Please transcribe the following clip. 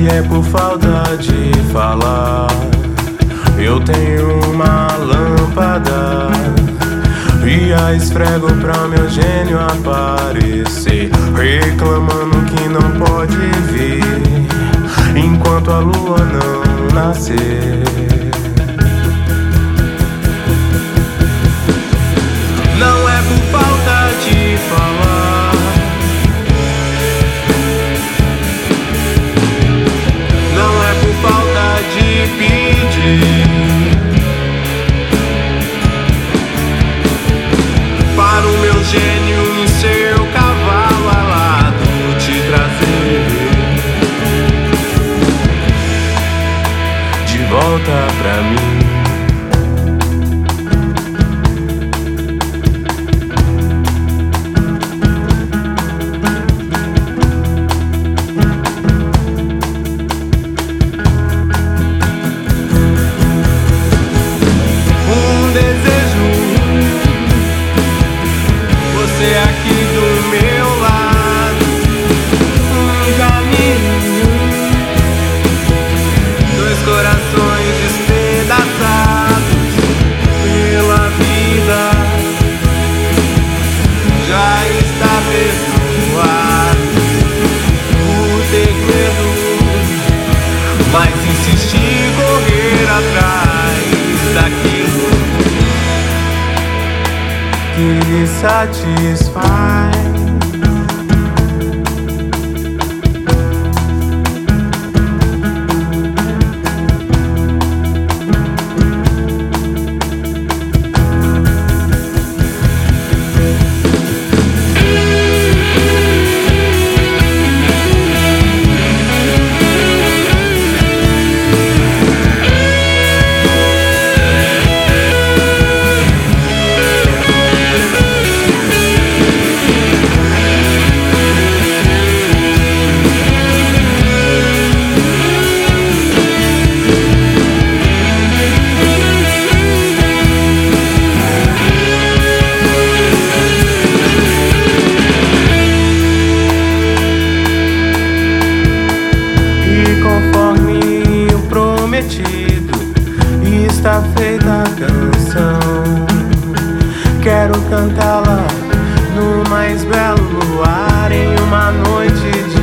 é por falta de falar. Eu tenho uma lâmpada e a esfrego pra meu gênio aparecer, reclamando que não pode vir enquanto a lua não nascer. Não é por falta de falar, não é por falta de pedir para o meu gênio em seu cavalo alado te trazer de volta pra mim. Você aqui do meu lado, um caminho, dois corações despedaçados pela vida, já está perdoado por ter medo, mas insisti em correr atrás daquilo que lhe satisfaz. Conforme o prometido, está feita a canção. Quero cantá-la no mais belo luar, em uma noite de